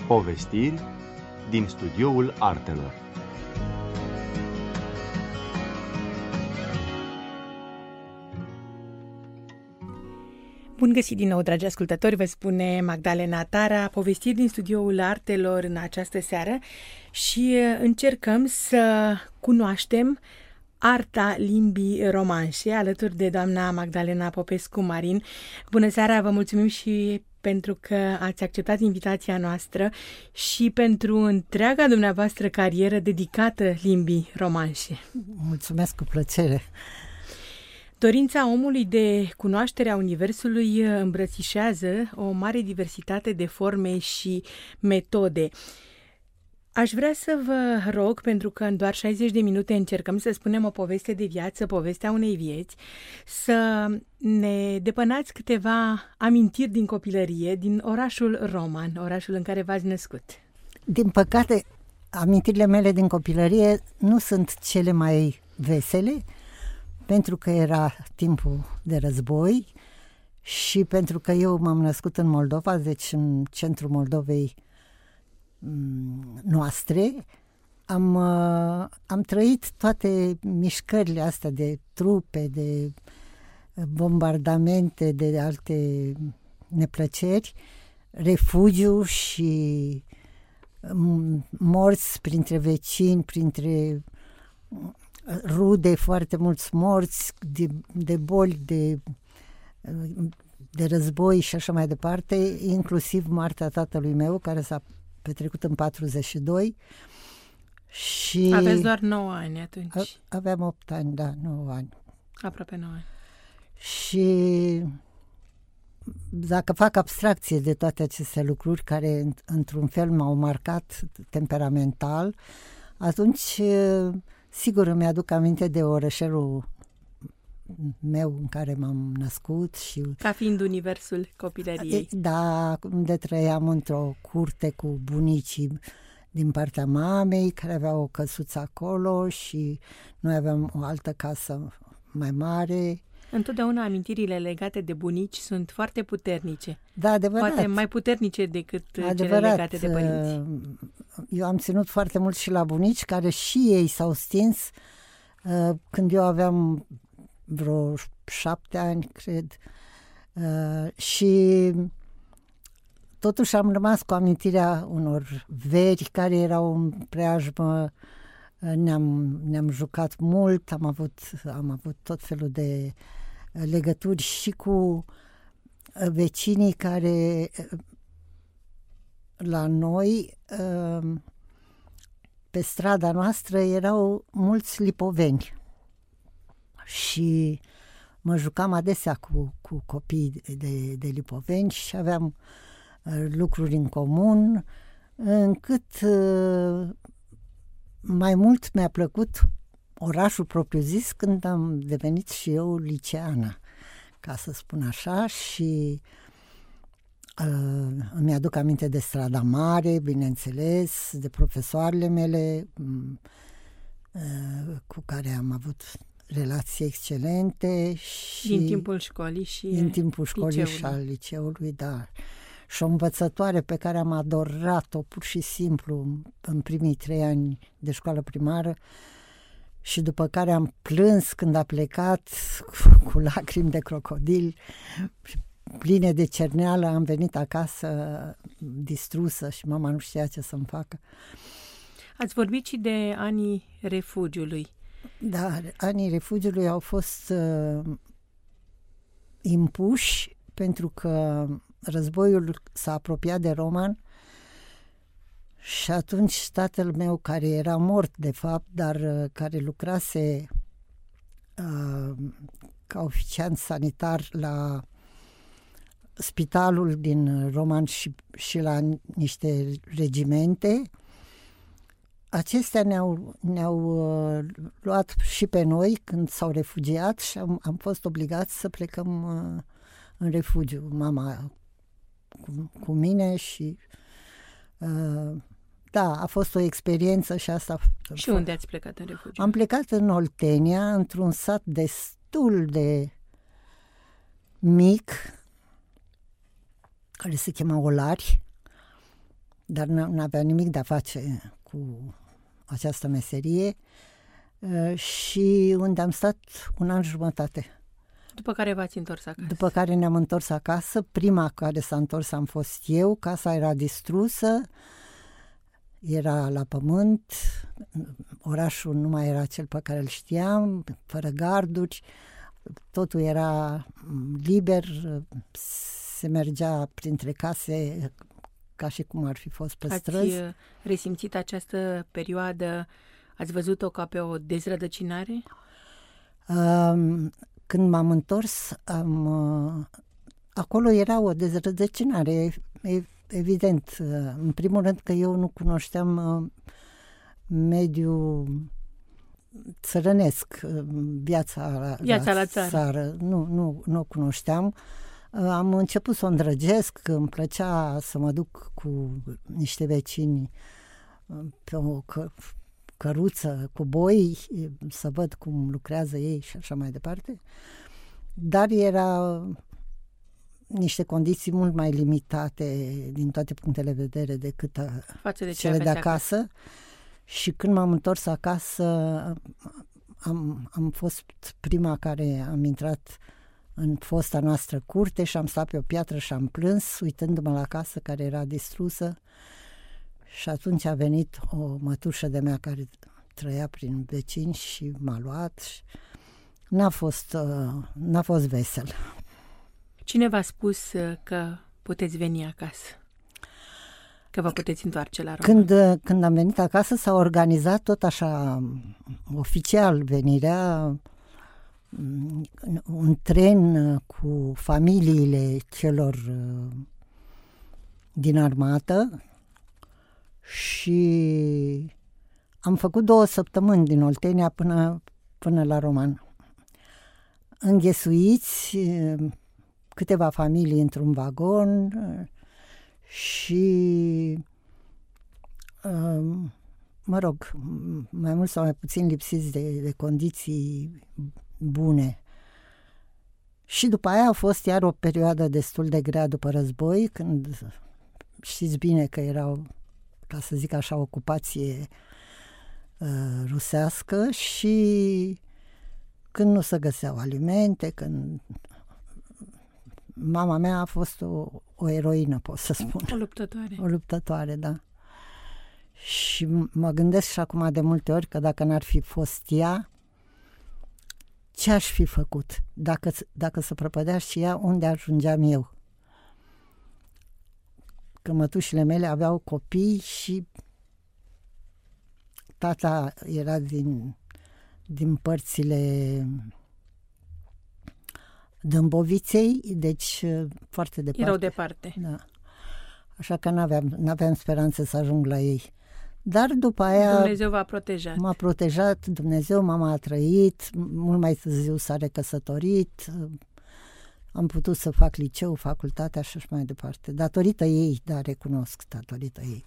Povestiri din studioul artelor. Bun găsit din nou, dragi ascultători, vă spune Magdalena Tara, povestiri din studioul artelor în această seară și încercăm să cunoaștem arta limbii romanșe alături de doamna Magdalena Popescu-Marin. Bună seara, vă mulțumim și pentru că ați acceptat invitația noastră și pentru întreaga dumneavoastră carieră dedicată limbii romanșe. Mulțumesc, cu plăcere! Dorința omului de cunoașterea universului îmbrățișează o mare diversitate de forme și metode. Aș vrea să vă rog, pentru că în doar 60 de minute încercăm să spunem o poveste de viață, povestea unei vieți, să ne depănați câteva amintiri din copilărie, din orașul Roman, orașul în care v-ați născut. Din păcate, amintirile mele din copilărie nu sunt cele mai vesele, pentru că era timpul de război și pentru că eu m-am născut în Moldova, deci în centrul Moldovei noastre, am trăit toate mișcările astea de trupe, de bombardamente, de alte neplăceri, refugiu și morți printre vecini, printre rude, foarte mulți morți, de boli, de război și așa mai departe, inclusiv moartea tatălui meu, care s-a petrecut în 42. Și aveți doar 9 ani atunci. Aveam 8 ani, da, 9 ani. Aproape 9 ani. Și dacă fac abstracție de toate aceste lucruri care într-un fel m-au marcat temperamental, atunci sigur îmi aduc aminte de orășelul meu în care m-am născut. Și ca fiind universul copilăriei. Da, unde trăiam într-o curte cu bunicii din partea mamei, care aveau o căsuță acolo și noi aveam o altă casă mai mare. Întotdeauna amintirile legate de bunici sunt foarte puternice. Da, adevărat. Poate mai puternice decât cele legate de părinți. Eu am ținut foarte mult și la bunici, care și ei s-au stins când eu aveam vreo 7 ani, cred. Și totuși am rămas cu amintirea unor veri care erau în preajmă. Ne-am jucat mult, am avut tot felul de legături și cu vecinii care la noi, pe strada noastră, erau mulți lipoveni și mă jucam adesea cu copii de lipoveni și aveam lucruri în comun, încât mai mult mi-a plăcut orașul propriu-zis când am devenit și eu liceană, ca să spun așa, și îmi aduc aminte de Strada Mare, bineînțeles, de profesoarele mele cu care am avut relații excelente. Și din timpul școlii și din timpul școlii și al liceului, da. Și o învățătoare pe care am adorat-o pur și simplu în primii 3 ani de școală primară și după care am plâns când a plecat cu lacrimi de crocodil, pline de cerneală. Am venit acasă distrusă și mama nu știa ce să-mi facă. Ați vorbit și de anii refugiului. Da, anii refugiului au fost impuși pentru că războiul s-a apropiat de Roman și atunci tatăl meu, care era mort de fapt, dar care lucrase ca oficiant sanitar la spitalul din Roman și la niște regimente, acestea ne-au luat și pe noi când s-au refugiat și am fost obligați să plecăm în refugiu. Mama cu mine și da, a fost o experiență și asta. Și unde ați plecat în refugiu? Am plecat în Oltenia, într-un sat destul de mic, care se chema Olari, dar nu avea nimic de a face cu această meserie și unde am stat 1 an jumătate. După care v-ați întors acasă? După care ne-am întors acasă. Prima care s-a întors am fost eu. Casa era distrusă, era la pământ, orașul nu mai era cel pe care îl știam, fără garduri, totul era liber, se mergea printre case ca și cum ar fi fost pe străzi. Ați resimțit această perioadă, ați văzut-o ca pe o dezrădăcinare? Când m-am întors, acolo era o dezrădăcinare, evident. În primul rând că eu nu cunoșteam mediul țărănesc, viața la țară. Nu o cunoșteam. Am început să o îndrăgesc, îmi plăcea să mă duc cu niște vecini pe o căruță cu boi, să văd cum lucrează ei și așa mai departe. Dar era niște condiții mult mai limitate din toate punctele de vedere decât cele de acasă. Și când m-am întors acasă, am fost prima care am intrat în fosta noastră curte și am stat pe o piatră și am plâns, uitându-mă la casă care era distrusă. Și atunci a venit o mătușă de mea care trăia prin vecini și m-a luat. Și n-a fost vesel. Cine v-a spus că puteți veni acasă? Că vă puteți întoarce la Roman? Când am venit acasă s-a organizat tot așa oficial venirea, un tren cu familiile celor din armată și am făcut 2 săptămâni din Oltenia până la Roman. Înghesuiți, câteva familii într-un vagon și mă rog, mai mult sau mai puțin lipsiți de condiții bune. Și după aia a fost iar o perioadă destul de grea după război, când știți bine că era, ca să zic așa, ocupație rusească și când nu se găseau alimente, când mama mea a fost o eroină, pot să spun. O luptătoare. O luptătoare, da. Și mă gândesc și acum de multe ori că dacă n-ar fi fost ea, ce aș fi făcut? Dacă se prăpădea și ea, unde ajungeam eu? Că mătușile mele aveau copii și tata era din părțile Dâmboviței, deci foarte departe. Erau departe. Da. Așa că n-aveam speranțe să ajung la ei. Dar după aia Dumnezeu v-a protejat. M-a protejat Dumnezeu, mama a trăit, mult mai târziu s-a recăsătorit, am putut să fac liceu, facultatea și așa mai departe. Datorită ei, da, recunosc, datorită ei.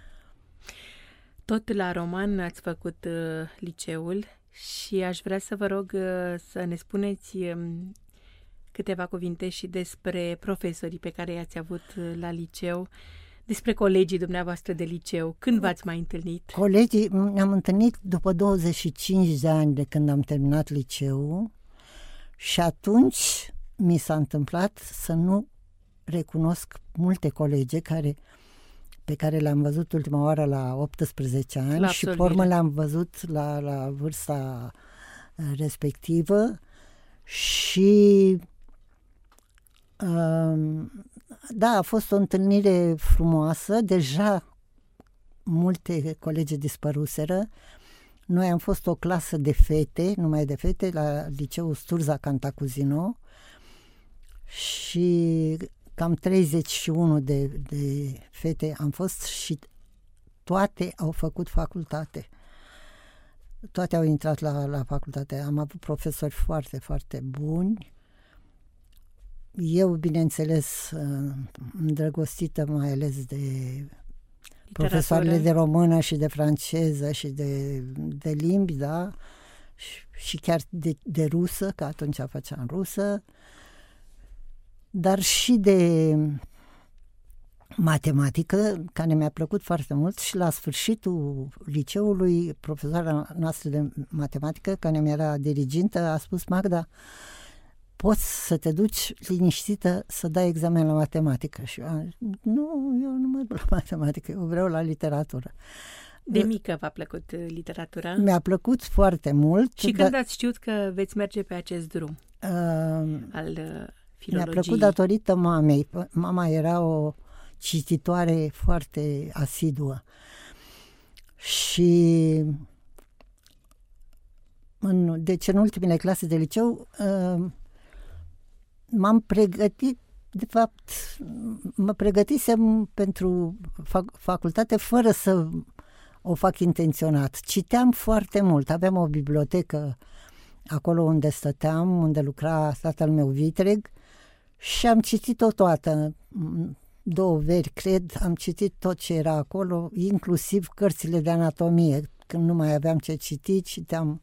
Tot la Roman ați făcut liceul și aș vrea să vă rog să ne spuneți câteva cuvinte și despre profesorii pe care i-ați avut la liceu, despre colegii dumneavoastră de liceu. Când v-ați mai întâlnit? Colegii ne-am întâlnit după 25 de ani de când am terminat liceul și atunci mi s-a întâmplat să nu recunosc multe colege pe care le-am văzut ultima oară la 18 ani și pe urmă le-am văzut la vârsta respectivă și da, a fost o întâlnire frumoasă. Deja multe colegi dispăruseră. Noi am fost o clasă de fete, numai de fete, la liceul Sturza Cantacuzino și cam 31 de fete am fost și toate au făcut facultate. Toate au intrat la facultate. Am avut profesori foarte, foarte buni. Eu, bineînțeles, îndrăgostită mai ales de profesoarele de română și de franceză și de limbi, da, și chiar de rusă, că atunci făceam rusă, dar și matematică, care mi-a plăcut foarte mult, și la sfârșitul liceului, profesoara noastră de matematică, care mi era dirigintă, a spus: Magda, poți să te duci liniștită să dai examen la matematică. Și eu am zis: nu, eu nu mă duc la matematică, eu vreau la literatură. De mică v-a plăcut literatura? Mi-a plăcut foarte mult. Și când ați știut că veți merge pe acest drum al filologiei? Mi-a plăcut datorită mamei. Mama era o cititoare foarte asiduă. Și deci în ultimele clase de liceu m-am pregătit, de fapt mă pregătisem pentru facultate fără să o fac intenționat. Citeam foarte mult, aveam o bibliotecă acolo unde stăteam, unde lucra tatăl meu vitreg, și am citit-o toată, 2 veri, cred, am citit tot ce era acolo, inclusiv cărțile de anatomie. Când nu mai aveam ce citi, citeam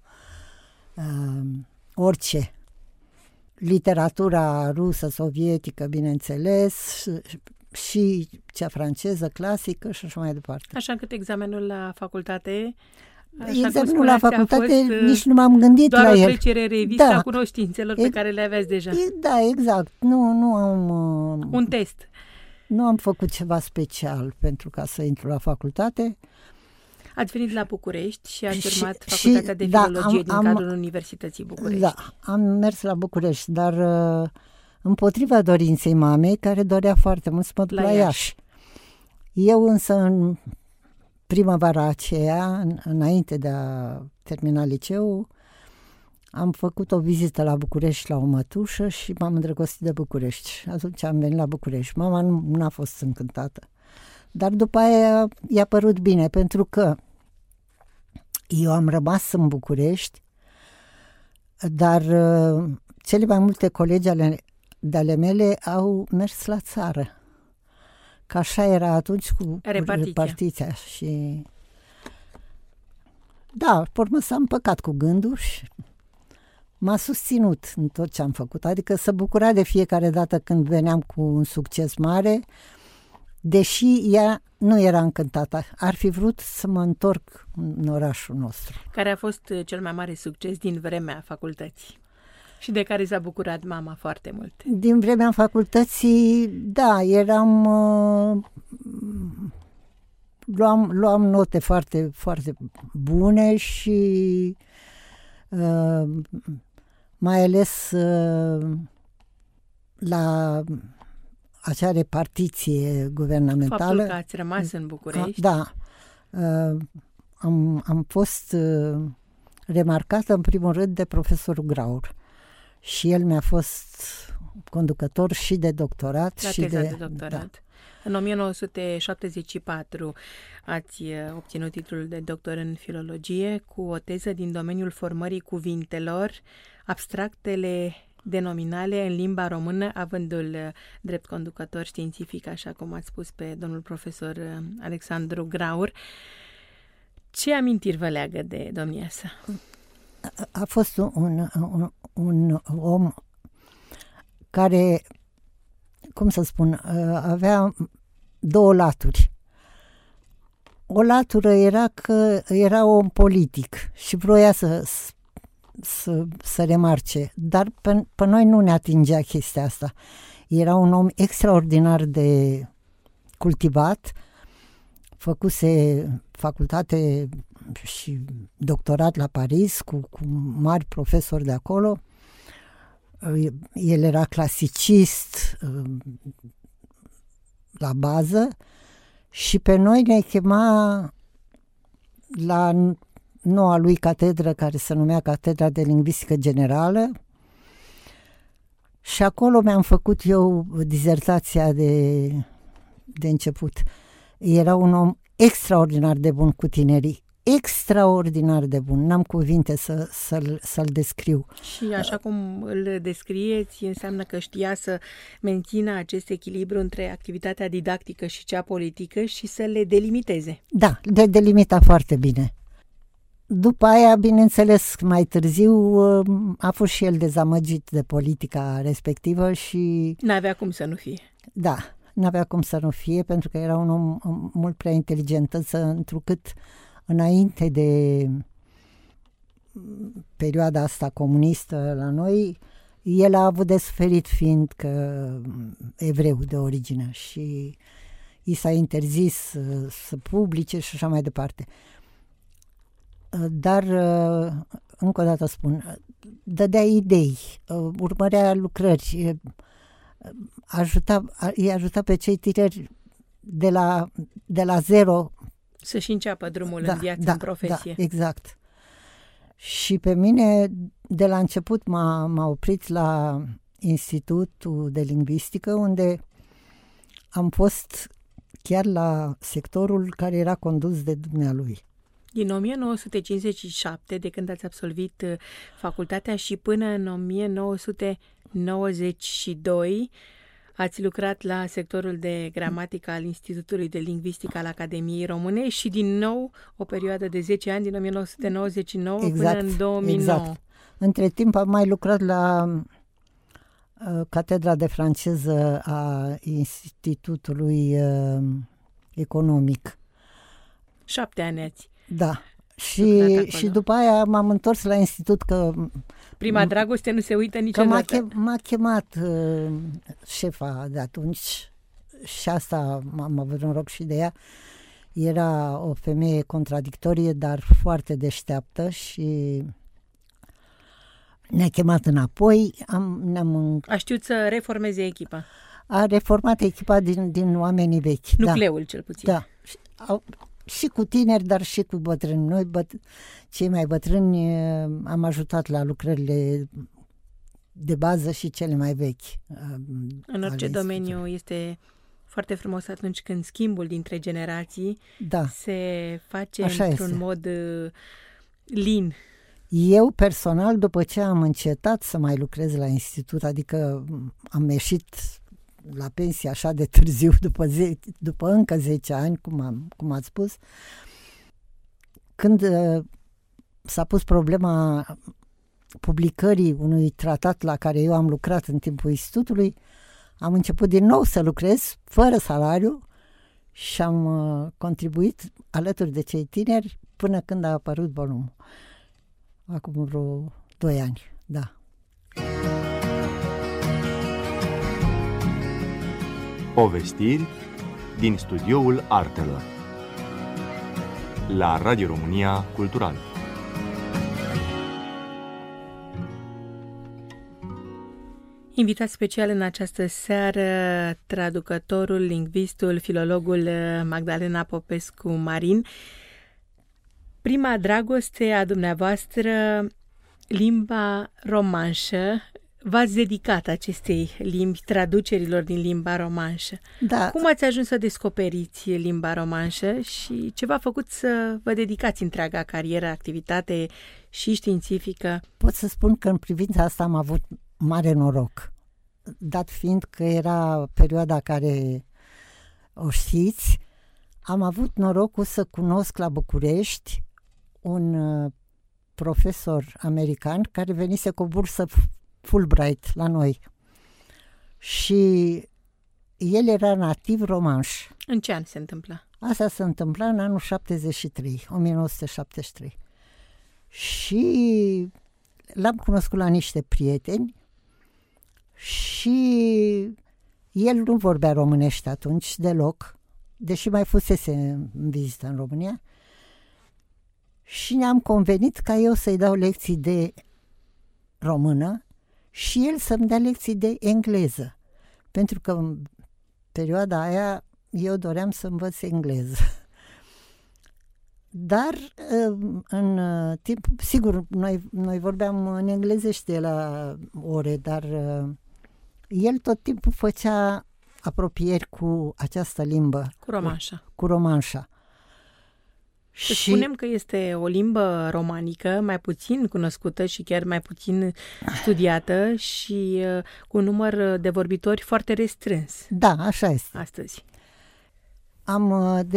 orice. Literatura rusă, sovietică, bineînțeles, și cea franceză, clasică și așa mai departe. Așa încât examenul la facultate... Examenul la facultate nici nu m-am gândit la el. Doar o trecere revistă a cunoștințelor pe care le aveați deja. Da, exact. Nu am... Un test. Nu am făcut ceva special pentru ca să intru la facultate. Ați venit la București și ați urmat facultatea de filologie din cadrul Universității București. Da, am mers la București, dar împotriva dorinței mamei, care dorea foarte mult să mă duc la Iași. Eu însă în primăvara aceea, înainte de a termina liceul, am făcut o vizită la București la o mătușă și m-am îndrăgostit de București. Atunci am venit la București. Mama nu a fost încântată. Dar după aia i-a părut bine, pentru că eu am rămas în București, dar cele mai multe colegi ale mele au mers la țară. Că așa era atunci cu repartiția. Și da, pe urmă s-a împăcat cu gândul și m-a susținut în tot ce am făcut. Adică se bucura de fiecare dată când veneam cu un succes mare, deși ea nu era încântată. Ar fi vrut să mă întorc în orașul nostru. Care a fost cel mai mare succes din vremea facultății? Și de care s-a bucurat mama foarte mult. Din vremea facultății, da, eram... luam note foarte, foarte bune și mai ales la acea repartiție guvernamentală. Faptul că ați rămas în București. Da. Am fost remarcată în primul rând de profesorul Graur. Și el mi-a fost conducător și de doctorat. La teza de doctorat. Da. În 1974 ați obținut titlul de doctor în filologie cu o teză din domeniul formării cuvintelor, abstractele denominale în limba română, avându-l drept conducător științific, așa cum ați spus, pe domnul profesor Alexandru Graur. Ce amintiri vă leagă de domnia sa? A fost un om care, cum să spun, avea 2 laturi. O latură era că era om politic și vroia să remarce, dar pe noi nu ne atingea chestia asta. Era un om extraordinar de cultivat, făcuse facultate și doctorat la Paris cu mari profesori de acolo. El era clasicist la bază și pe noi ne chema la noua lui catedră, care se numea Catedra de Lingvistică Generală, și acolo mi-am făcut eu dizertația de început. Era un om extraordinar de bun cu tinerii, extraordinar de bun, n-am cuvinte să-l descriu. Și așa cum îl descrieți, înseamnă că știa să mențină acest echilibru între activitatea didactică și cea politică și să le delimiteze. Da, le delimita foarte bine. După aia, bineînțeles, mai târziu a fost și el dezamăgit de politica respectivă și... N-avea cum să nu fie. Da, n-avea cum să nu fie, pentru că era un om mult prea inteligent, însă întrucât înainte de perioada asta comunistă la noi, el a avut de suferit fiind că evreu de origine și i s-a interzis să publice și așa mai departe. Dar, încă o dată spun, dădea idei, urmărea lucrări, îi ajuta pe cei tineri de la zero să-și înceapă drumul în viață, în profesie. Da, exact. Și pe mine, de la început, m-a oprit la Institutul de Lingvistică, unde am fost chiar la sectorul care era condus de dumnealui. Din 1957, de când ați absolvit facultatea, și până în 1992, ați lucrat la sectorul de gramatică al Institutului de Lingvistică al Academiei Române și din nou o perioadă de 10 ani, din 1999 până în 2009. Exact. Între timp am mai lucrat la Catedra de franceză a Institutului Economic. 7 ani ați. Da. Și după aia m-am întors la institut că... Prima dragoste nu se uită niciodată. Că m-a chemat șefa de atunci și asta am avut noroc și de ea. Era o femeie contradictorie, dar foarte deșteaptă și ne-a chemat înapoi. A știut să reformeze echipa. A reformat echipa din oamenii vechi. Nucleul, cel puțin. Da. Și cu tineri, dar și cu bătrâni. Noi, cei mai bătrâni, am ajutat la lucrările de bază și cele mai vechi. În orice domeniu este foarte frumos atunci când schimbul dintre generații se face într-un mod lin. Eu, personal, după ce am încetat să mai lucrez la institut, adică am ieșit la pensie așa de târziu, după încă 10 ani, cum ați spus, când s-a pus problema publicării unui tratat la care eu am lucrat în timpul institutului, am început din nou să lucrez fără salariu și am contribuit alături de cei tineri până când a apărut volumul. Acum vreo 2 ani, da. Povestiri din studioul artelor la Radio România Cultural. Invitat special în această seară, traducătorul, lingvistul, filologul Magdalena Popescu-Marin. Prima dragoste a dumneavoastră, limba romanșă. V-ați dedicat acestei limbi, traducerilor din limba romanșă. Da. Cum ați ajuns să descoperiți limba romanșă și ce v-a făcut să vă dedicați întreaga carieră, activitate și științifică? Pot să spun că în privința asta am avut mare noroc, dat fiind că era perioada care o știți. Am avut norocul să cunosc la București un profesor american care venise cu o bursă Fulbright la noi și el era nativ romanș. În ce an se întâmplă? Asta se întâmpla în anul 1973. Și l-am cunoscut la niște prieteni și el nu vorbea românește atunci deloc, deși mai fusese în vizită în România, și ne-am convenit ca eu să-i dau lecții de română și el să-mi dea lecții de engleză, pentru că în perioada aia eu doream să învăț engleză. Dar în timp, sigur, noi vorbeam în englezește la ore, dar el tot timpul făcea apropieri cu această limbă. Cu romanșa. Și spunem că este o limbă romanică, mai puțin cunoscută și chiar mai puțin studiată și cu un număr de vorbitori foarte restrâns. Da, așa este. Astăzi. Am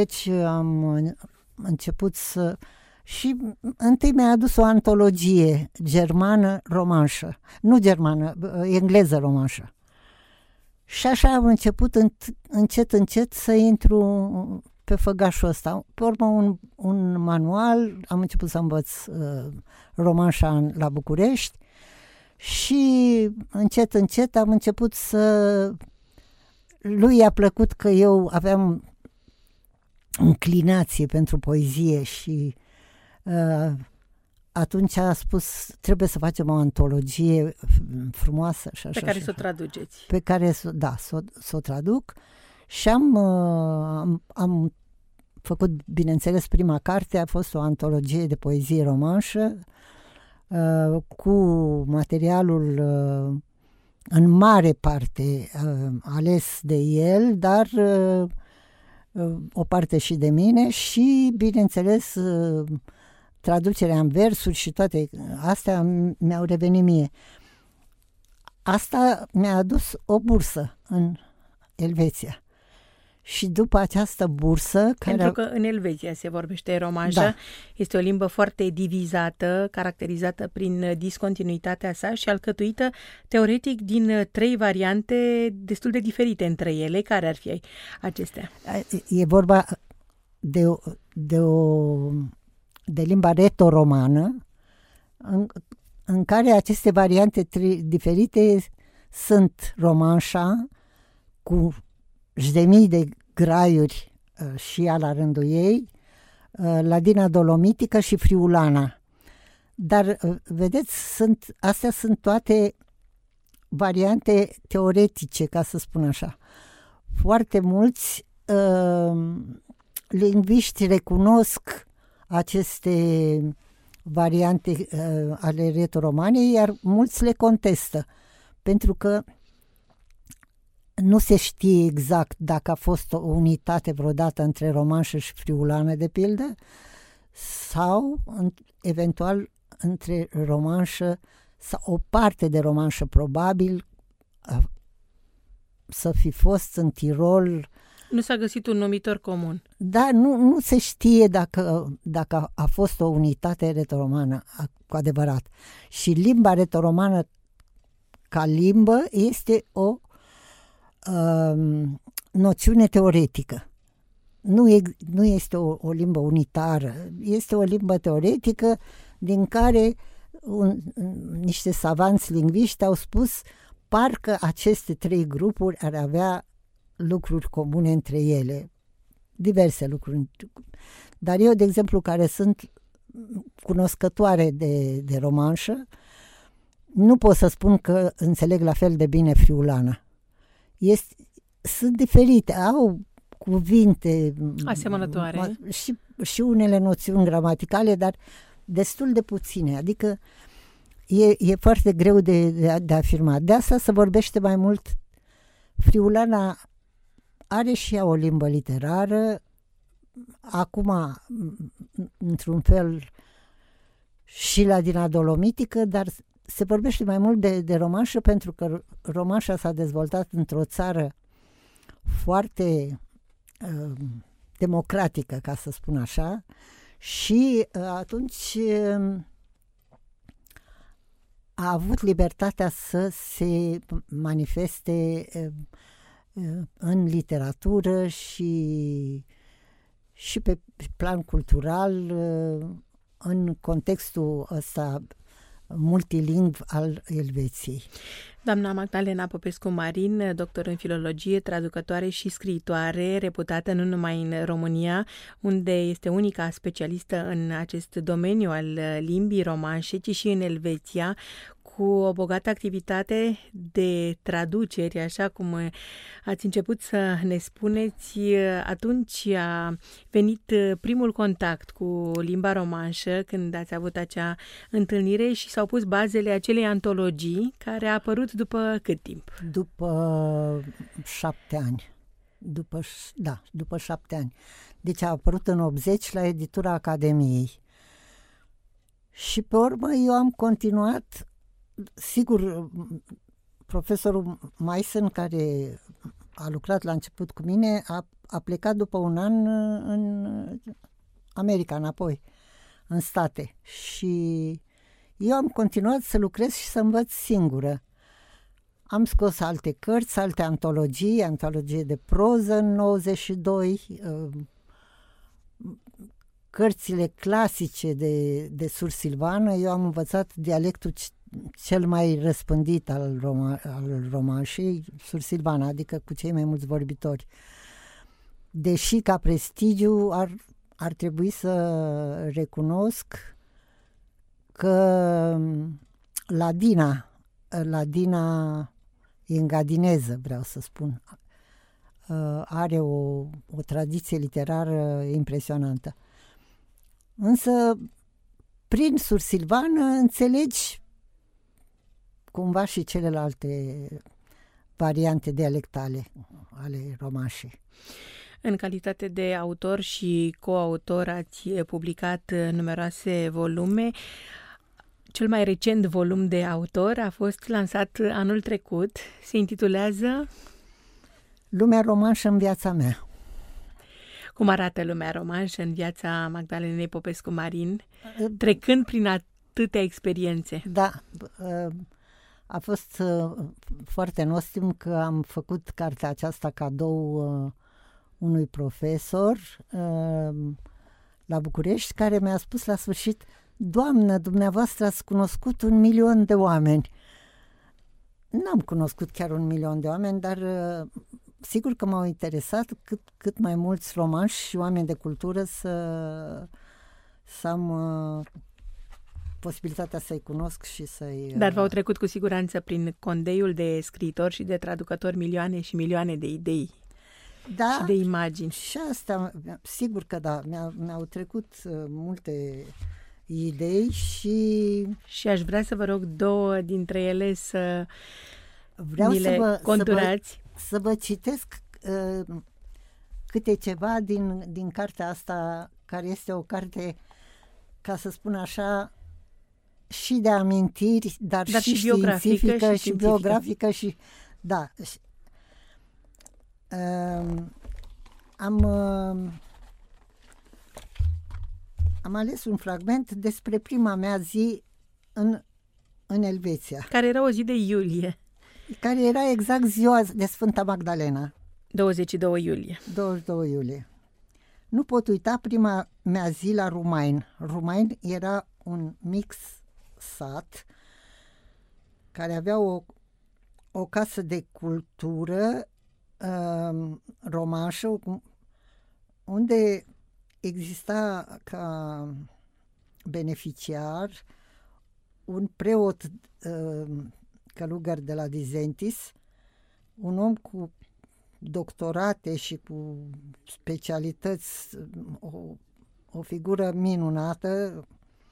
început să... Și întâi mi-a adus o antologie germană romanșă. Nu germană, engleză romanșă. Și așa am început încet să intru pe făgașul ăsta. Pe urmă un manual, am început să învăț romanșa la București și încet am început lui i-a plăcut că eu aveam înclinație pentru poezie și atunci a spus trebuie să facem o antologie frumoasă și așa. Pe care să o traduceți. Pe care să o traduc și am făcut, bineînțeles, prima carte a fost o antologie de poezie romanșă cu materialul în mare parte ales de el, dar o parte și de mine și, bineînțeles, traducerea în versuri și toate astea mi-au revenit mie. Asta mi-a adus o bursă în Elveția. Și după această bursă... Pentru că în Elveția se vorbește romanșă, da. Este o limbă foarte divizată, caracterizată prin discontinuitatea sa și alcătuită teoretic din 3 variante destul de diferite între ele. Care ar fi acestea? E vorba de limba reto-romană, în care aceste variante diferite sunt romanșa cu jdemii de graiuri și ea la rândul ei, ladina dolomitică și friulana. Dar, vedeți, astea sunt toate variante teoretice, ca să spun așa. Foarte mulți lingviști recunosc aceste variante ale reto-romanei, iar mulți le contestă, pentru că nu se știe exact dacă a fost o unitate vreodată între romanșă și friulană, de pildă, sau eventual între romanșă sau o parte de romanșă, probabil să fi fost în Tirol. Nu s-a găsit un numitor comun. Da, nu se știe dacă a fost o unitate retoromană cu adevărat. Și limba retoromană ca limbă este o noțiune teoretică. Nu este o limbă unitară, este o limbă teoretică din care niște savanți lingviști au spus parcă aceste 3 grupuri ar avea lucruri comune între ele, diverse lucruri. Dar eu, de exemplu, care sunt cunoscătoare de romanșă, nu pot să spun că înțeleg la fel de bine friulana. Sunt diferite, au cuvinte asemănătoare și unele noțiuni gramaticale, dar destul de puține, adică e foarte greu de afirmat. De asta se vorbește mai mult. Friulana are și ea o limbă literară, acum într-un fel și ladina dolomitică, dar se vorbește mai mult de romanșă pentru că romanșa s-a dezvoltat într-o țară foarte democratică, ca să spun așa, și atunci a avut libertatea să se manifeste în literatură și pe plan cultural în contextul ăsta multilingv al Elveției. Doamna Magdalena Popescu-Marin, doctor în filologie, traducătoare și scriitoare, reputată nu numai în România, unde este unica specialistă în acest domeniu al limbii romanșe, ci și în Elveția, cu o bogată activitate de traduceri, așa cum ați început să ne spuneți. Atunci a venit primul contact cu limba romanșă, când ați avut acea întâlnire și s-au pus bazele acelei antologii, care a apărut după cât timp? După 7 ani. După 7 ani. Deci a apărut în 80 la editura Academiei. Și pe urmă eu am continuat. Sigur, profesorul Meissen, care a lucrat la început cu mine, a plecat după un an în America, înapoi, în State. Și eu am continuat să lucrez și să învăț singură. Am scos alte cărți, alte antologie de proză în 92, cărțile clasice de Sursilvană. Eu am învățat dialectul cel mai răspândit al romanșei, Sursilvana, adică cu cei mai mulți vorbitori. Deși ca prestigiu ar trebui să recunosc că Ladina engadineză, vreau să spun, are o tradiție literară impresionantă. Însă, prin Sursilvană înțelegi cumva și celelalte variante dialectale ale romanșei. În calitate de autor și coautor ați publicat numeroase volume. Cel mai recent volum de autor a fost lansat anul trecut. Se intitulează Lumea romanșă în viața mea. Cum arată lumea romanșă în viața Magdalenei Popescu-Marin, trecând prin atâtea experiențe? Da, a fost foarte nostim că am făcut cartea aceasta cadou unui profesor la București, care mi-a spus la sfârșit: Doamnă, dumneavoastră ați cunoscut 1.000.000 de oameni. N-am cunoscut chiar 1.000.000 de oameni, dar sigur că m-au interesat cât mai mulți romanși și oameni de cultură să am posibilitatea să-i cunosc și să-i... Dar v-au trecut cu siguranță prin condeiul de scriitori și de traducători milioane și milioane de idei. Da, și de imagini. Și asta, sigur că da, mi-au trecut multe idei și aș vrea să vă rog 2 dintre ele să vreau le conturați. Să vă citesc câte ceva din cartea asta, care este o carte, ca să spun așa, și de amintiri, dar și științifică și biografică și da. Am ales un fragment despre prima mea zi în Elveția. Care era o zi de iulie. Care era exact ziua de Sfânta Magdalena. 22 iulie. 22 iulie. Nu pot uita prima mea zi la Rumain. Rumain era un mic sat care avea o casă de cultură romanșă, unde exista ca beneficiar un preot călugăr de la Disentis, un om cu doctorate și cu specialități, o figură minunată,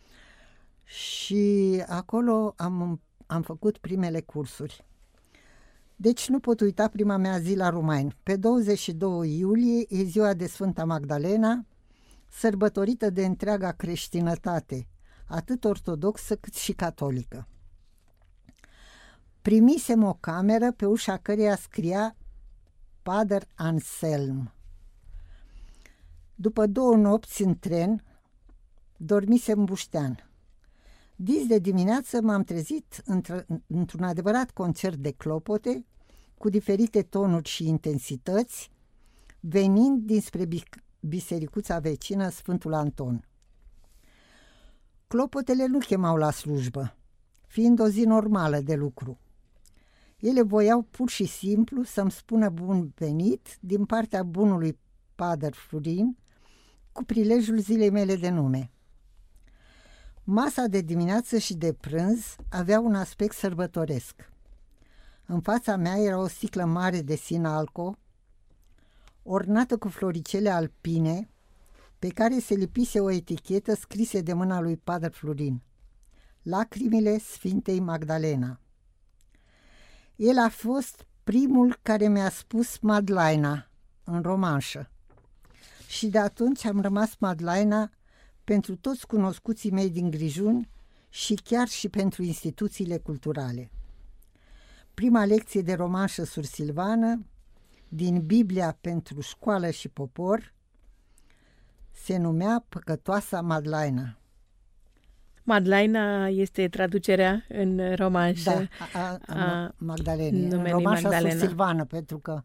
și acolo am făcut primele cursuri. Deci nu pot uita prima mea zi la Rumain. Pe 22 iulie e ziua de Sfânta Magdalena, sărbătorită de întreaga creștinătate, atât ortodoxă cât și catolică. Primisem o cameră pe ușa căreia scria Pater Anselm. După 2 nopți în tren, dormisem în Buștean. Dis de dimineață m-am trezit într-un adevărat concert de clopote, cu diferite tonuri și intensități, venind dinspre bisericuța vecină Sfântul Anton. Clopotele nu chemau la slujbă, fiind o zi normală de lucru. Ele voiau pur și simplu să-mi spună bun venit din partea bunului Pater Florin, cu prilejul zilei mele de nume. Masa de dimineață și de prânz avea un aspect sărbătoresc. În fața mea era o sticlă mare de Sinalco, ornată cu floricele alpine, pe care se lipise o etichetă scrisă de mâna lui Pater Florin: Lacrimile Sfintei Magdalena. El a fost primul care mi-a spus Madlaina în romanșă și de atunci am rămas Madlaina pentru toți cunoscuții mei din Grijun și chiar și pentru instituțiile culturale. Prima lecție de romanșă sursilvană din Biblia pentru școală și popor se numea Păcătoasa Madlaina. Madlaina este traducerea în romanșă a Magdalenei. În numelui romanșa Magdalena. sus Silvana, pentru că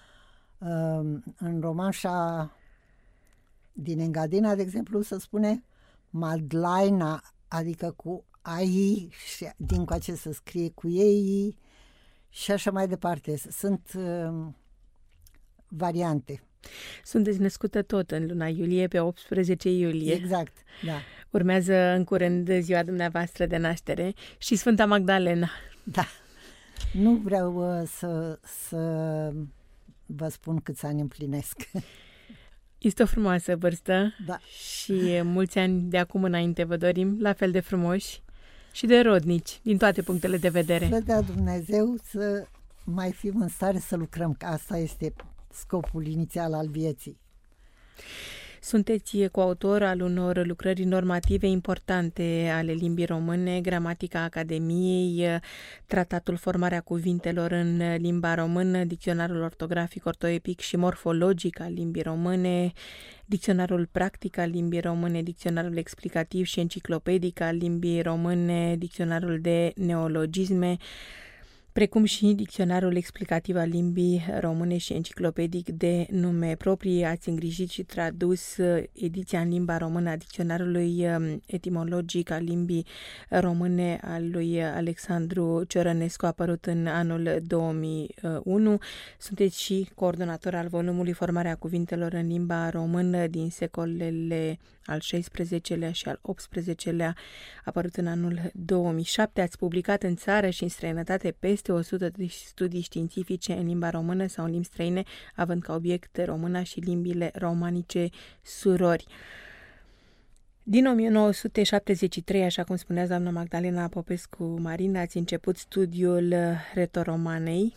în romanșa din Engadina, de exemplu, se spune Madlaina, adică cu AI și dincoace se scrie cu ei și așa mai departe. Sunt variante. Sunteți născută tot în luna iulie, pe 18 iulie. Exact, da. Urmează în curând ziua dumneavoastră de naștere și Sfânta Magdalena. Da. Nu vreau să vă spun câți ani împlinesc. Este o frumoasă vârstă, Da. și mulți ani de acum înainte vă dorim, la fel de frumoși și de rodnici, din toate punctele de vedere. Să dea Dumnezeu să mai fim în stare să lucrăm, că asta este scopul inițial al vieții. Sunteți coautor al unor lucrări normative importante ale limbii române, Gramatica Academiei, Tratatul Formarea Cuvintelor în limba română, Dicționarul ortografic, ortoepic și morfologic al limbii române, Dicționarul practic al limbii române, Dicționarul explicativ și enciclopedic al limbii române, Dicționarul de neologisme, precum și Dicționarul explicativ al limbii române și enciclopedic de nume proprii. Ați îngrijit și tradus ediția în limba română a Dicționarului etimologic al limbii române al lui Alexandru Ciorănescu, apărut în anul 2001. Sunteți și coordonator al volumului Formarea Cuvintelor în limba română din secolele al XVI-lea și al XVIII-lea, apărut în anul 2007. Ați publicat în țară și în străinătate peste 100 de studii științifice în limba română sau în limbi străine, având ca obiect româna și limbile romanice surori. Din 1973, așa cum spunea doamna Magdalena Popescu-Marin, ați început studiul retoromanei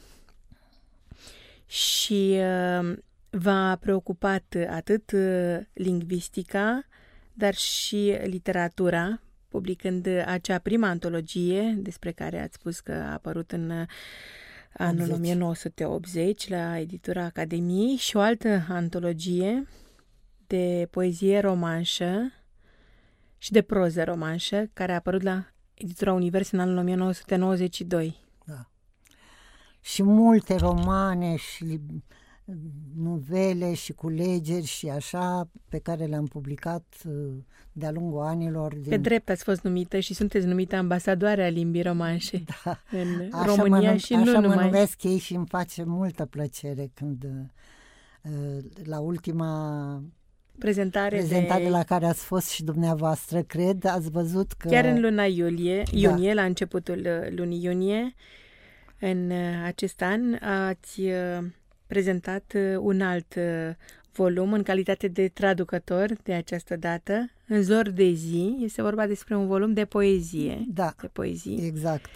și v-a preocupat atât lingvistica, dar și literatura, publicând acea prima antologie despre care ați spus că a apărut în anul 1980 la editura Academiei și o altă antologie de poezie romanșă și de proză romanșă care a apărut la editura Univers în anul 1992. Da. Și multe romane și novele și culegeri și așa pe care le-am publicat de-a lungul anilor. Pe drept ați fost numită și sunteți numită ambasadoare a limbii romanșe în așa România și nu așa numai. mă numesc ei și îmi face multă plăcere când la ultima prezentare la care ați fost și dumneavoastră, cred, ați văzut că... Chiar în luna iunie, la începutul lunii iunie, în acest an, ați prezentat un alt volum în calitate de traducător de această dată, În zor de zi. Este vorba despre un volum de poezie. Da, de poezii. Exact.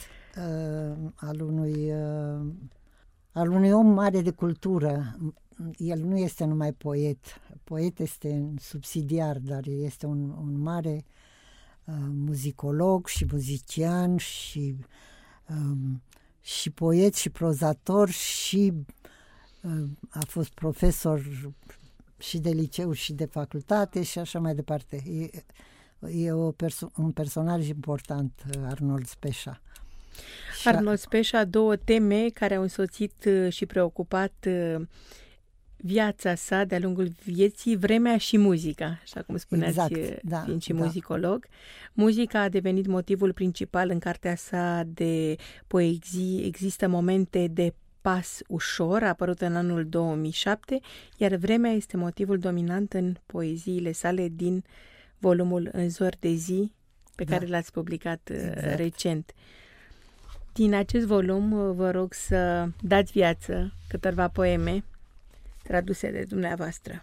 Al unui om mare de cultură. El nu este numai poet. Poet este subsidiar, dar este un mare muzicolog și muzician și poet și prozator și a fost profesor și de liceu și de facultate și așa mai departe. E un personaj important, Arnold Speșa. Arnold Speșa, două teme care au însoțit și preocupat viața sa de-a lungul vieții, vremea și muzica, așa cum spuneați, exact, fiind și muzicolog. Muzica a devenit motivul principal în cartea sa de poezii. Există momente de pas ușor, apărut în anul 2007, iar vremea este motivul dominant în poeziile sale din volumul În zor de zi, pe care l-ați publicat recent. Din acest volum vă rog să dați viață câteva poeme traduse de dumneavoastră.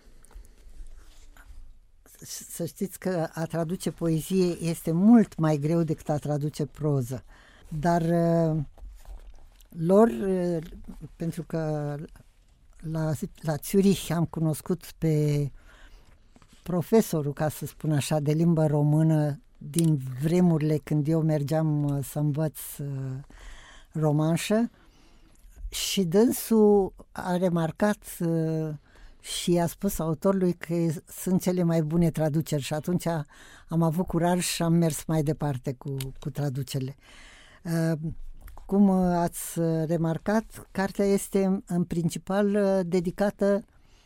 Să știți că a traduce poezie este mult mai greu decât a traduce proză. Dar pentru că la Zurich am cunoscut pe profesorul, ca să spun așa, de limbă română din vremurile când eu mergeam să învăț romanșă, și dânsul a remarcat și a spus autorului că sunt cele mai bune traduceri și atunci am avut curaj și am mers mai departe cu traducerile. Cum ați remarcat, cartea este în principal dedicată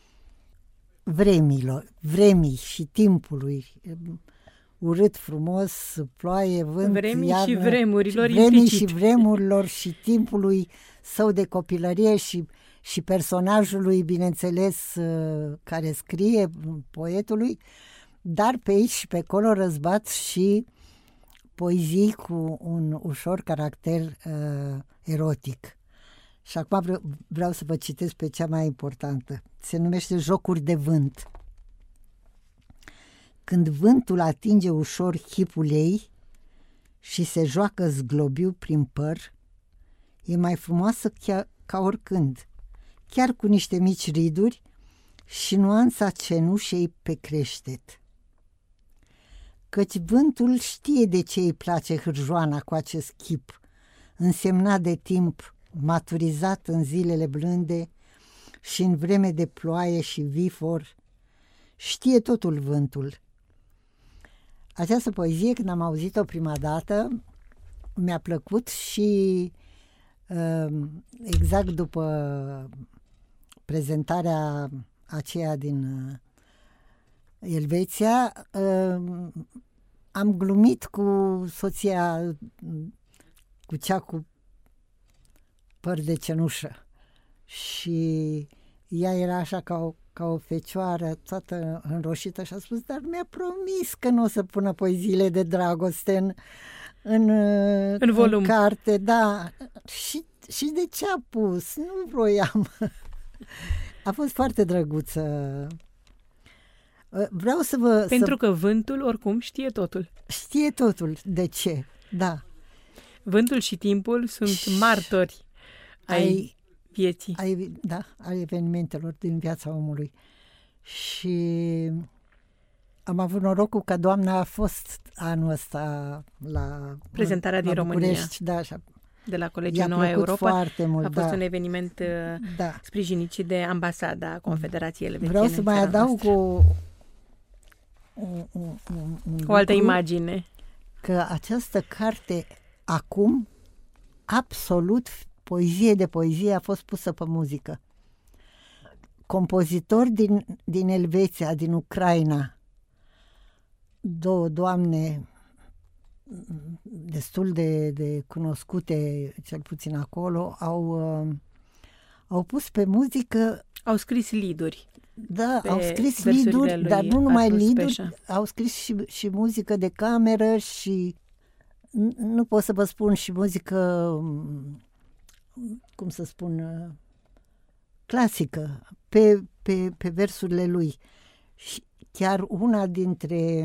vremii și timpului. Urât, frumos, ploaie, vânt, vremii iarnă, și vremurilor vremii implicit. și vremurilor și timpului său de copilărie și personajului, bineînțeles, care scrie, poetului, dar pe aici și pe acolo răzbat și poezii cu un ușor caracter erotic. Și acum vreau să vă citesc pe cea mai importantă. Se numește Jocuri de vânt. Când vântul atinge ușor chipul ei și se joacă zglobiu prin păr, e mai frumoasă ca oricând, chiar cu niște mici riduri și nuanța cenușei pe creștet. Căci vântul știe de ce îi place hârjoana cu acest chip, însemnat de timp, maturizat în zilele blânde și în vreme de ploaie și vifor. Știe totul vântul. Această poezie, când am auzit-o prima dată, mi-a plăcut și exact după prezentarea aceea din Elveția, am glumit cu soția, cu cea cu păr de cenușă și ea era așa ca o fecioară toată înroșită și a spus, dar mi-a promis că nu o să pună poeziile de dragoste în volum. În carte, da. Și de ce a pus? Nu vroiam. A fost foarte drăguță. Vreau să vă... Pentru că vântul, oricum, știe totul. Știe totul. De ce? Da. Vântul și timpul sunt martori ai vieții. Ai evenimentelor din viața omului. Și am avut norocul că doamna a fost anul ăsta la prezentarea din România. Da, de la Colegiul Noua Europa. Foarte mult, a fost un eveniment sprijinit și de Ambasada Confederației Elvețiene. Vreau să mai adaug o altă imagine. Că această carte acum, absolut, poezie de poezie, a fost pusă pe muzică. Compozitori din Elveția, din Ucraina, două doamne destul de cunoscute, cel puțin acolo, au pus pe muzică... Au scris liduri. Da, au scris liduri, dar nu numai liduri, au scris și muzică de cameră și, nu pot să vă spun, și muzică, cum să spun, clasică, pe versurile lui. Și chiar una dintre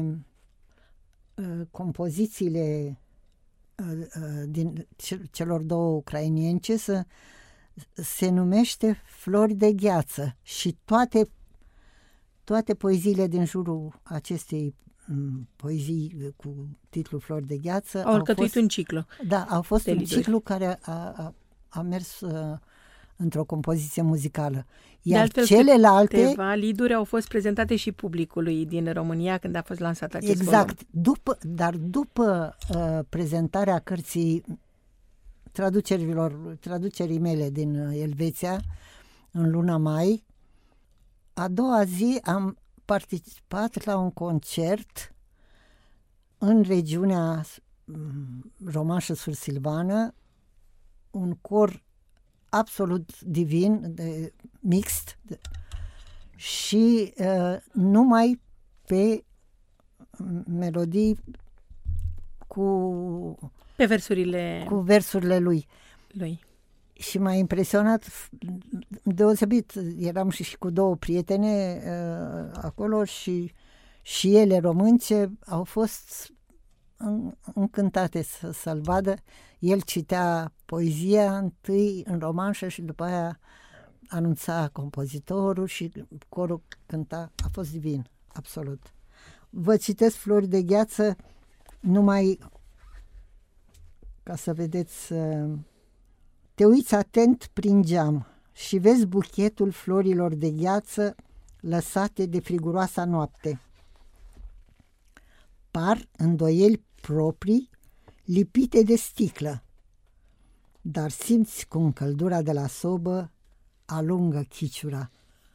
compozițiile din celor două ucrainience se numește Flori de gheață și toate poeziile din jurul acestei poezii cu titlul Flori de gheață au alcătuit un ciclu. Da, au fost un ciclu care a mers într-o compoziție muzicală. Iar de altfel, celelalte... câteva liduri au fost prezentate și publicului din România când a fost lansat acest volum. Dar după prezentarea cărții traducerii mele din Elveția, în luna mai, a doua zi am participat la un concert în regiunea romanșă sursilvană, un cor absolut divin, mixt, și numai pe melodii cu versurile lui. Și m-a impresionat deosebit. Eram și cu două prietene acolo și ele românce au fost încântate să-l vadă. El citea poezia întâi în romanșă și după aia anunța compozitorul și corul cânta. A fost divin, absolut. Vă citesc Flori de gheață numai ca să vedeți. Te uiți atent prin geam și vezi buchetul florilor de gheață lăsate de friguroasa noapte. Par îndoieli proprii lipite de sticlă, dar simți cum căldura de la sobă alungă chiciura.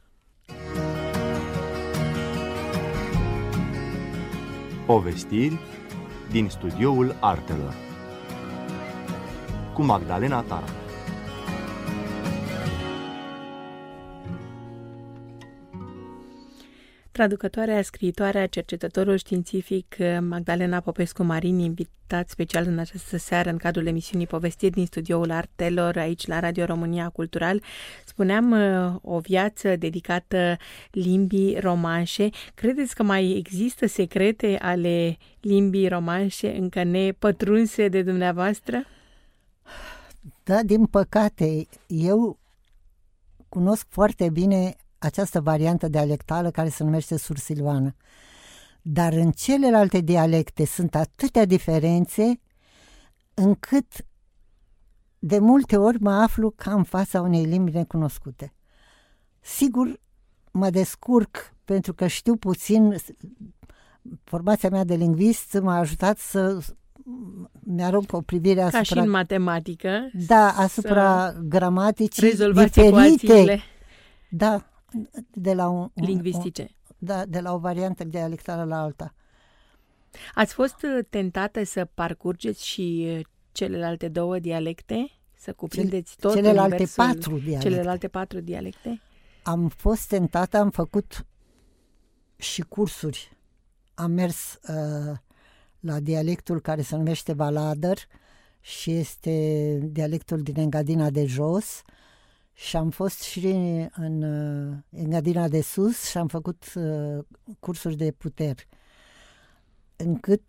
Povestiri din studioul artelor cu Magdalena Tara. Traducătoarea, scriitoarea, cercetătorul științific Magdalena Popescu-Marin, invitat special în această seară în cadrul emisiunii Povestiri din studioul artelor aici la Radio România Cultural. Spuneam, o viață dedicată limbii romanșe. Credeți că mai există secrete ale limbii romanșe încă nepătrunse de dumneavoastră? Da, din păcate, eu cunosc foarte bine această variantă dialectală care se numește sursilvană. Dar în celelalte dialecte sunt atâtea diferențe încât de multe ori mă aflu ca în fața unei limbi necunoscute. Sigur, mă descurc pentru că știu puțin, formația mea de lingvist m-a ajutat să mi-arunc o privire asupra... Ca și în matematică. Da, asupra gramaticii rezolvați diferite. ecuațiile. Da, de la lingvistice. De la o variantă dialectală la alta. Ați fost tentată să parcurgeți și celelalte două dialecte? Să cuprindeți tot celelalte 4 dialecte. Celelalte 4 dialecte? Am fost tentată, am făcut și cursuri. Am mers la dialectul care se numește Valader și este dialectul din Engadina de Jos. Și am fost și în Engadina de Sus și am făcut cursuri de puteri. Încât,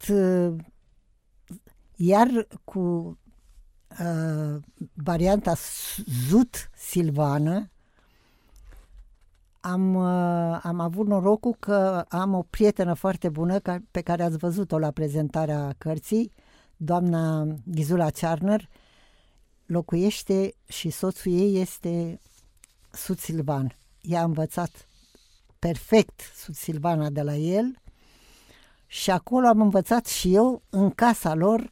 iar cu varianta zut-silvană, am avut norocul că am o prietenă foarte bună pe care ați văzut-o la prezentarea cărții, doamna Ghizula Cearnăr. Locuiește și soțul ei este sud-silvan. Ea a învățat perfect sud-silvana de la el și acolo am învățat și eu în casa lor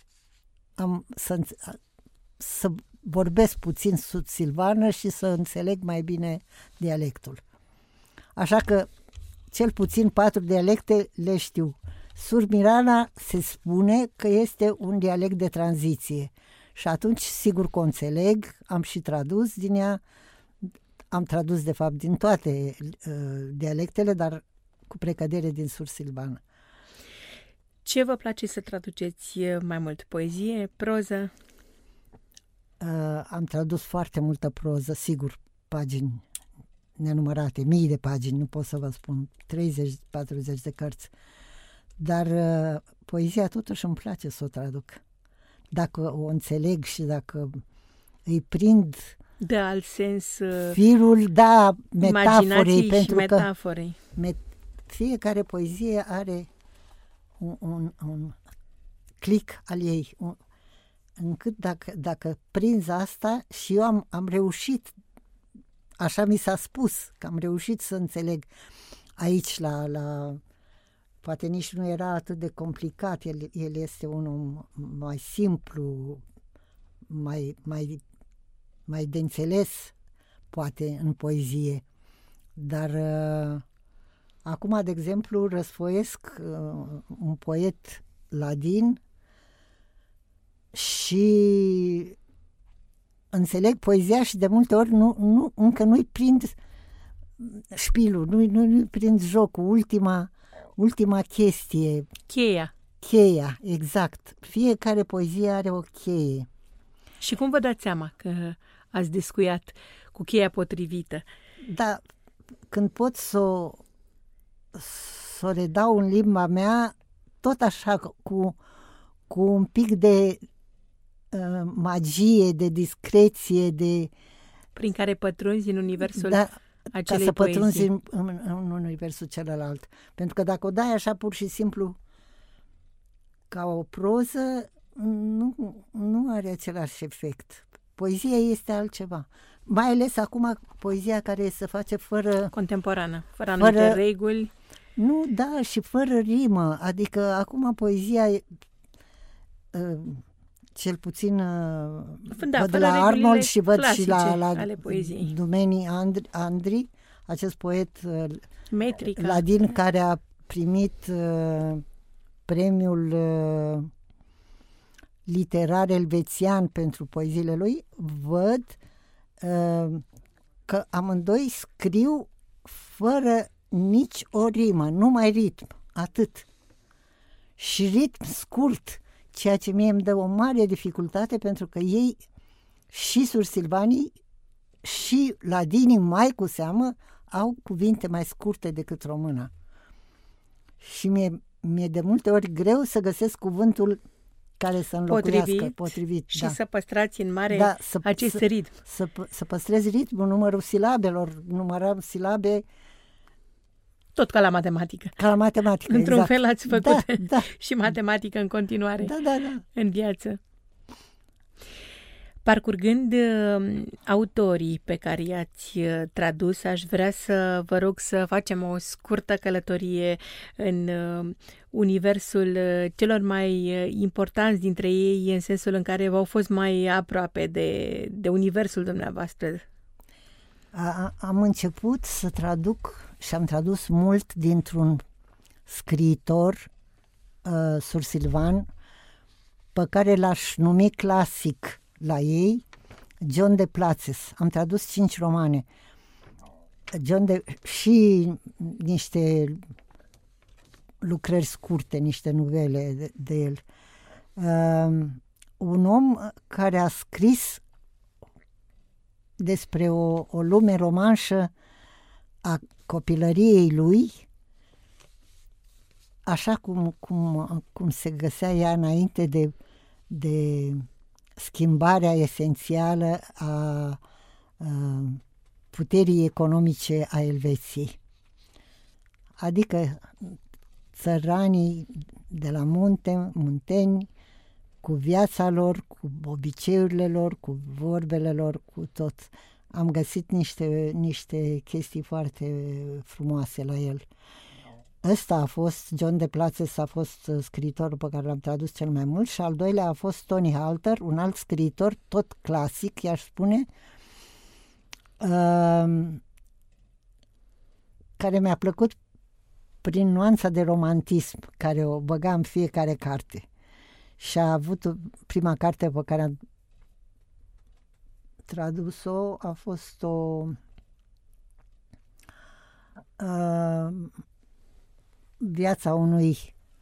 să vorbesc puțin sud-silvană și să înțeleg mai bine dialectul. Așa că cel puțin 4 dialecte le știu. Surmirana se spune că este un dialect de tranziție. Și atunci, sigur că o înțeleg, am și tradus din ea, am tradus de fapt din toate dialectele, dar cu precădere din sursilvană. Ce vă place să traduceți mai mult? Poezie, proză? Am tradus foarte multă proză, sigur, pagini nenumărate, mii de pagini, nu pot să vă spun, 30-40 de cărți. Dar poezia totuși îmi place să o traduc. Dacă o înțeleg și dacă îi prind de alt sens firul, da, metaforei, pentru metaforei. Că fiecare poezie are un click al ei, încât dacă prinzi asta, și eu am reușit, așa mi s-a spus, că am reușit să înțeleg aici la poate nici nu era atât de complicat, el este unul mai simplu, mai de înțeles, poate, în poezie. Dar acum, de exemplu, răsfoiesc un poet ladin și înțeleg poezia și de multe ori încă nu-i prind șpilul, nu-i prind jocul, ultima chestie. Cheia, exact. Fiecare poezie are o cheie. Și cum vă dați seama că ați descuiat cu cheia potrivită? Da, când pot să o redau în limba mea, tot așa, cu un pic de magie, de discreție, prin care pătrunzi în universul ca să pătrunzi în universul celălalt. Pentru că dacă o dai așa pur și simplu ca o proză, nu are același efect. Poezia este altceva. mai ales acum poezia care se face fără... Contemporană, fără anumite reguli. Nu, da, și fără rimă. Adică acum poezia, cel puțin văd la Arnold și văd și la Dumenii Andri, acest poet ladin care a primit premiul literar elvețian pentru poeziile lui, văd că amândoi scriu fără nici o rimă, numai ritm, atât. Și ritm scurt, ceea ce mie îmi dă o mare dificultate, pentru că ei, și sursilvanii și ladinii mai cu seamă, au cuvinte mai scurte decât româna. Și mi-e de multe ori greu să găsesc cuvântul care să înlocuiască, potrivit și să păstrați în mare acest ritm. Să păstrezi ritmul, numărul silabelor, numărăm silabe. Tot ca la matematică. Ca la matematică, într-un exact. fel ați făcut și matematică în continuare în viață. Parcurgând autorii pe care i-ați tradus, aș vrea să vă rog să facem o scurtă călătorie în universul celor mai importanți dintre ei, în sensul în care v-au fost mai aproape de universul dumneavoastră. Am început să traduc și am tradus mult dintr-un scriitor sursilvan pe care l-aș numi clasic la ei, John de Platzes. Am tradus 5 romane. Și niște lucrări scurte, niște nuvele de el. Un om care a scris despre o lume romanșă a copilăriei lui, așa cum se găsea ea înainte de schimbarea esențială a puterii economice a Elveției. Adică țăranii de la munteni, cu viața lor, cu obiceiurile lor, cu vorbele lor, cu tot. Am găsit niște chestii foarte frumoase la el. Ăsta a fost, John de Platzes a fost scriitorul pe care l-am tradus cel mai mult, și al doilea a fost Tony Halter, un alt scriitor, tot clasic, i-aș spune, care mi-a plăcut prin nuanța de romantism care o băga în fiecare carte. Și a avut prima carte pe care am tradus-o, a fost o viața unui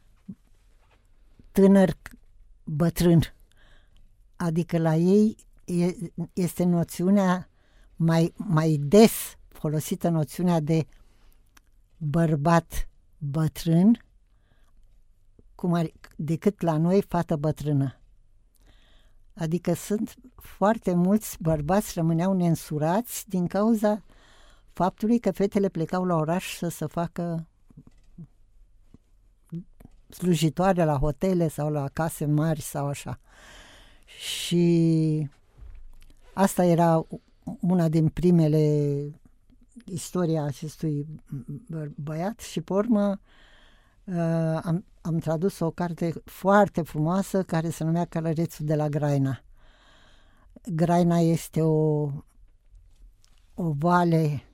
tânăr bătrân. Adică la ei este noțiunea mai des folosită, noțiunea de bărbat bătrân, decât la noi fată bătrână. Adică sunt foarte mulți bărbați rămâneau neînsurați din cauza faptului că fetele plecau la oraș să se facă slujitoare la hotele sau la case mari sau așa. Și asta era una din primele istoria acestui băiat și pe urmă am tradus o carte foarte frumoasă care se numea Călărețul de la Graina. Graina este o vale,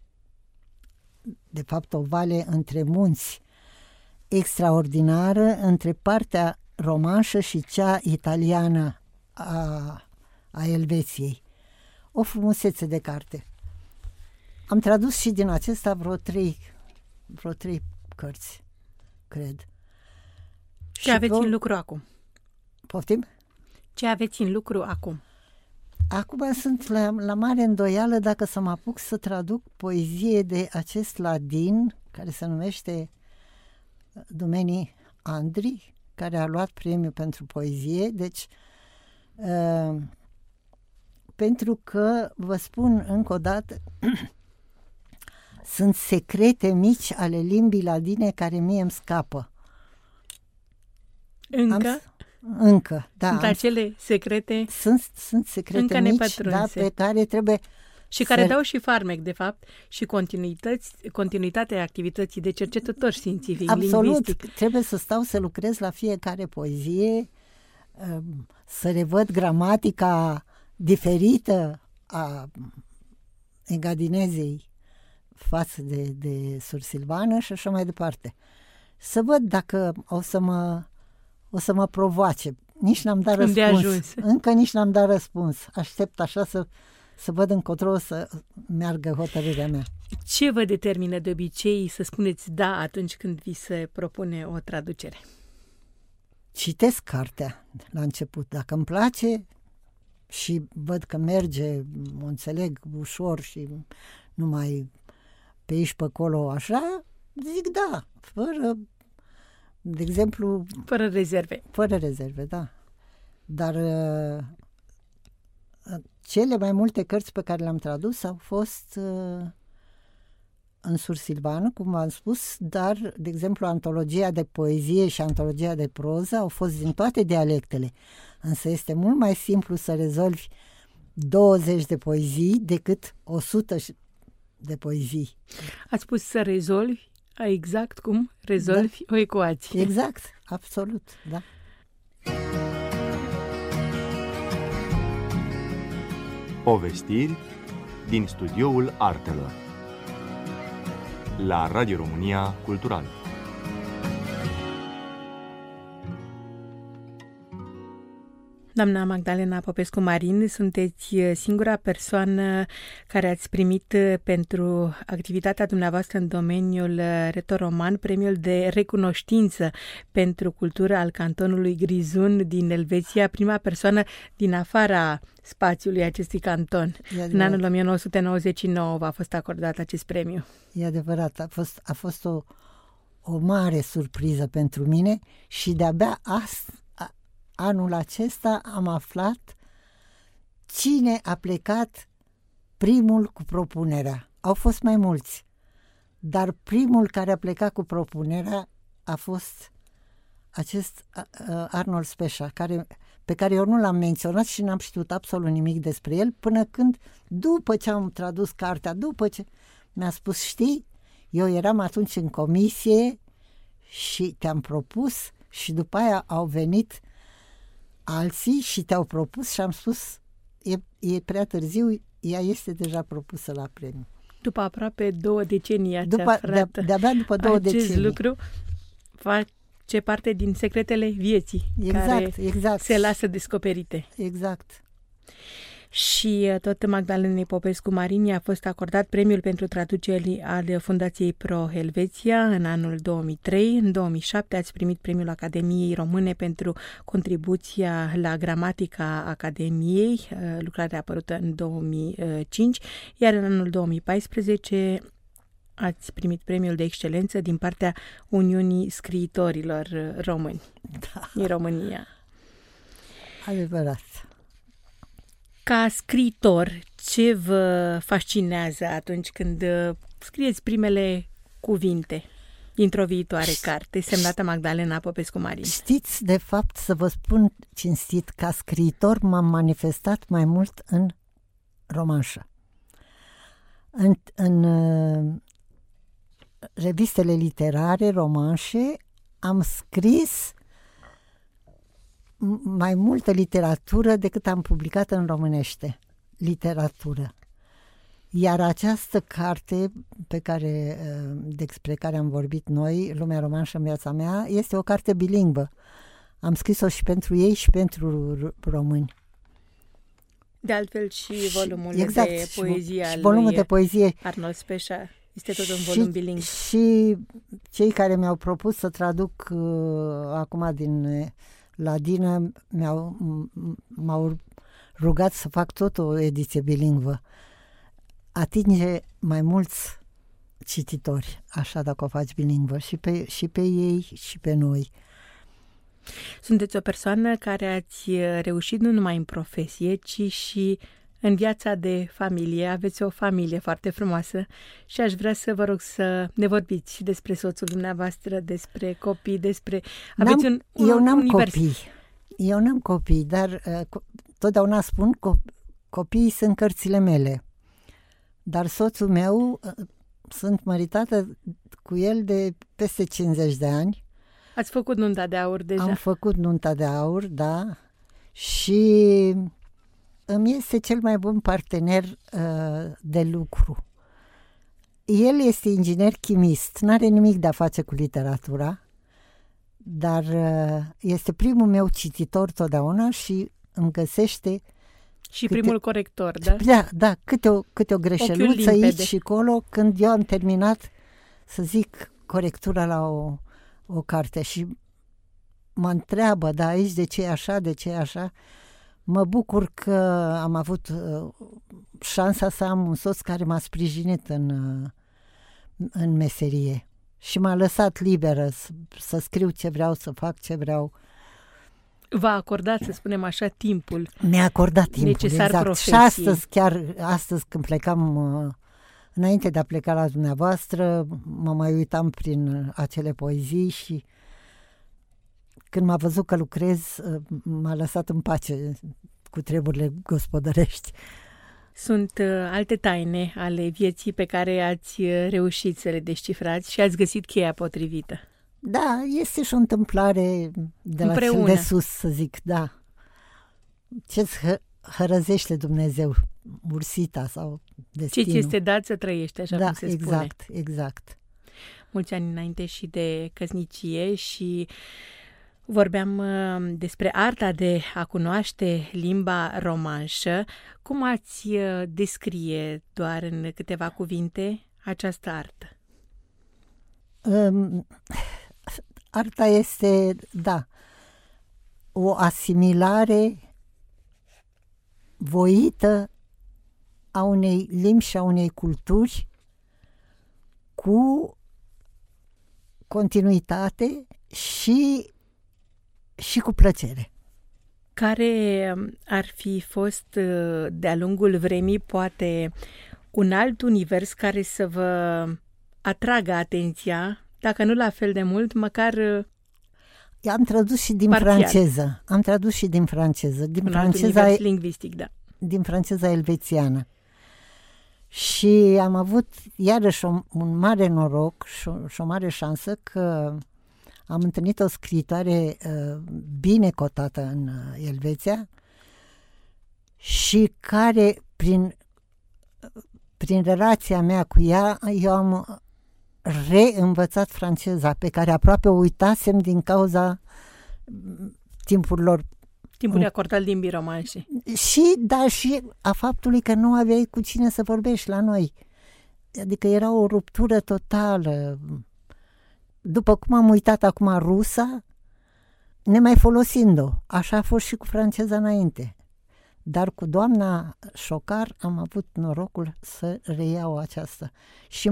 de fapt o vale între munți, extraordinară, între partea romanșă și cea italiană a Elveției. O frumusețe de carte. Am tradus și din acesta vreo trei cărți, cred. Ce aveți în lucru acum? Poftim? Ce aveți în lucru acum? Acum sunt la mare îndoială dacă să mă apuc să traduc poezie de acest ladin care se numește Dumenii Andri, care a luat premiul pentru poezie. Deci pentru că, vă spun încă o dată, sunt secrete mici ale limbii ladine care mie îmi scapă. Încă, da. Sunt acele secrete sunt secrete încă mici, nepătrunse, pe care trebuie Și care dau și farmec, de fapt, și continuitatea activității de cercetător științific, absolut, lingvistic. Trebuie să stau să lucrez la fiecare poezie, să revăd gramatica diferită a Engadinezei față de Sursilvană și așa mai departe. Să văd dacă o să mă provoace. Nici n-am dat răspuns. Încă nici n-am dat răspuns. Aștept așa să văd încotro să meargă hotărârea mea. Ce vă determină de obicei să spuneți da atunci când vi se propune o traducere? Citesc cartea la început. Dacă îmi place și văd că merge, o înțeleg ușor și nu mai pe aici pe acolo așa, zic da, fără, de exemplu... Fără rezerve. Fără rezerve, da. Dar cele mai multe cărți pe care le-am tradus au fost în sursilvană, cum v-am spus, dar, de exemplu, antologia de poezie și antologia de proză au fost din toate dialectele. Însă este mult mai simplu să rezolvi 20 de poezii decât 100 de poezii. Ați spus să rezolvi exact cum rezolvi o ecuație. Exact, absolut, da. Povestiri din studioul artelor la Radio România Cultural. Doamna Magdalena Popescu-Marin, sunteți singura persoană care ați primit pentru activitatea dumneavoastră în domeniul retoroman premiul de recunoștință pentru cultură al cantonului Grizun din Elveția, prima persoană din afara spațiului acestui canton. În anul 1999 v-a fost acordat acest premiu. E adevărat, a fost o mare surpriză pentru mine și de-abia anul acesta am aflat cine a plecat primul cu propunerea. Au fost mai mulți, dar primul care a plecat cu propunerea a fost acest Arnold Speșa, pe care eu nu l-am menționat și n-am știut absolut nimic despre el până când, după ce am tradus cartea, după ce mi-a spus, știi, eu eram atunci în comisie și te-am propus și după aia au venit alții și te-au propus și am spus, e prea târziu, ea este deja propusă la premiu. După aproape 2 decenii ați aflat de-abia după 2 decenii. Acest lucru face parte din secretele vieții, care se lasă descoperite. Exact. Și tot Magdalenei Popescu-Marin a fost acordat premiul pentru traduceri al Fundației Pro Helveția în anul 2003. În 2007 ați primit premiul Academiei Române pentru contribuția la gramatica Academiei, lucrare apărută în 2005, iar în anul 2014 ați primit premiul de excelență din partea Uniunii Scriitorilor Români din România. Adevărat. Ca scriitor, ce vă fascinează atunci când scrieți primele cuvinte dintr-o viitoare carte semnată Magdalena Popescu-Marin? Știți, de fapt, să vă spun cinstit, ca scriitor m-am manifestat mai mult în romanșă. În revistele literare, romanșe, am scris mai multă literatură decât am publicat în românește. Literatură. Iar această carte despre care am vorbit noi, Lumea romanșă în viața mea, este o carte bilingvă. Am scris-o și pentru ei și pentru români. De altfel și volumul de poezie al volumul de poezie Arnold Speșa este tot un volum bilingv. Și cei care mi-au propus să traduc acum din ladină m-au rugat să fac tot o ediție bilingvă. Atinge mai mulți cititori, așa, dacă o faci bilingvă, și pe ei și pe noi. Sunteți o persoană care ați reușit nu numai în profesie, ci și în viața de familie. Aveți o familie foarte frumoasă și aș vrea să vă rog să ne vorbiți și despre soțul dumneavoastră, despre copii, aveți un univers. Eu n-am copii, dar totdeauna spun că copiii sunt cărțile mele. Dar soțul meu, sunt măritată cu el de peste 50 de ani. Ați făcut nunta de aur deja? Am făcut nunta de aur, da. Și îmi este cel mai bun partener de lucru. El este inginer chimist, n-are nimic de a face cu literatura, dar este primul meu cititor totdeauna și îmi găsește și primul corector, da? Da, câte o greșeluță aici și acolo, când eu am terminat, să zic, corectura la o carte și mă întreabă, da, aici de ce e așa, de ce e așa. Mă bucur că am avut șansa să am un soț care m-a sprijinit în meserie și m-a lăsat liberă să scriu ce vreau, să fac ce vreau. V-a acordat, să spunem așa, timpul. Mi-a acordat timpul, necesar exact. profesiei. Și astăzi când plecam, înainte de a pleca la dumneavoastră, mă mai uitam prin acele poezii și când m-a văzut că lucrez, m-a lăsat în pace cu treburile gospodărești. Sunt alte taine ale vieții pe care ați reușit să le descifrați și ați găsit cheia potrivită. Da, este și o întâmplare de la cel de sus, să zic, da. Ce-ți hărăzește Dumnezeu, ursita sau destinul. Ce ți este dat să trăiești, așa cum se spune. Exact. Mulți ani înainte și de căsnicie și vorbeam despre arta de a cunoaște limba romanșă. Cum ați descrie doar în câteva cuvinte această artă? Arta este, da, o asimilare voită a unei limbi și a unei culturi cu continuitate și cu plăcere. Care ar fi fost de-a lungul vremii poate un alt univers care să vă atragă atenția, dacă nu la fel de mult, măcar am tradus și din franceză. Din franceza lingvistic, da. Din franceza elvețiană. Și am avut iarăși un mare noroc și o mare șansă că am întâlnit o scriitoare bine cotată în Elveția și care prin relația mea cu ea eu am reînvățat franceza, pe care aproape o uitasem din cauza timpului acordat limbii romanșe. Și a faptului că nu aveai cu cine să vorbești la noi. Adică era o ruptură totală. După cum am uitat acum rusa, nemai folosind-o. Așa a fost și cu franceza înainte. Dar cu doamna Șocar am avut norocul să reiau aceasta. Și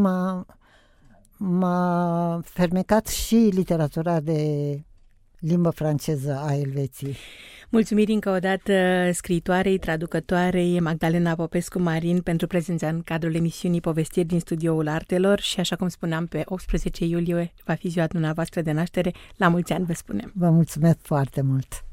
m-a fermecat și literatura de limbă franceză a Elveției. Mulțumiri încă o dată scriitoarei, traducătoarei Magdalena Popescu-Marin pentru prezența în cadrul emisiunii Povestiri din Studioul Artelor și, așa cum spuneam, pe 18 iulie va fi ziua dumneavoastră de naștere. La mulți ani, vă spunem! Vă mulțumesc foarte mult!